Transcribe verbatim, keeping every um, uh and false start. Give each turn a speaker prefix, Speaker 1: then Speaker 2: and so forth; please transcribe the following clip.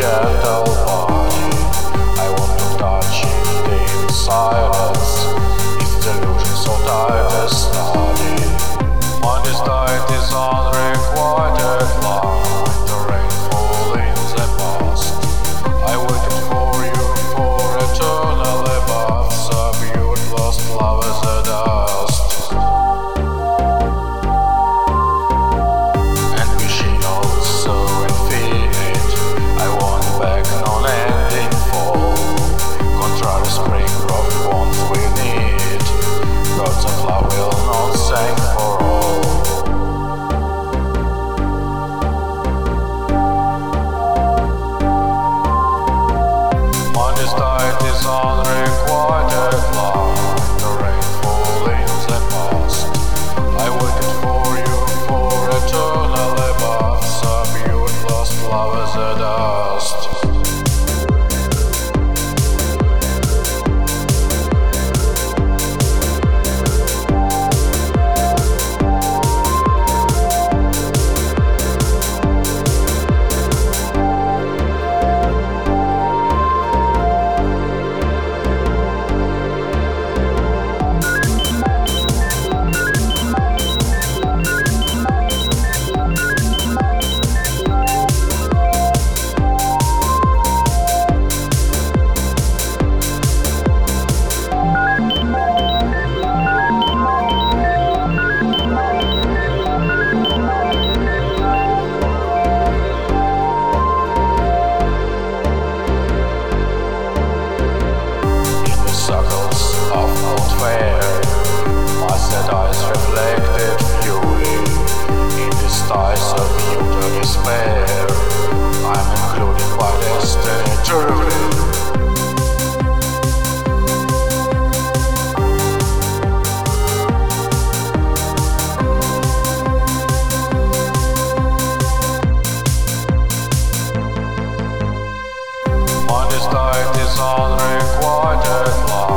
Speaker 1: gentle body. I want to touch it in silence. Its delusion so tight as study. Monday's diet is unrequited love. The rain fall in the past. I waited for you for eternal above. Subdued lost love as a dust. And wishing also infinite. I want back non-ending fall. Contrary spring growth wants we need. Gods of love will not sing for all. Monday's diet is unrequited love. The rain fall in the past. I waited for you for eternal above. Subdued lost love as a dust. Reflected fury in the skies of utter despair. I'm included by destiny truly. Monday's diet is unrequited love.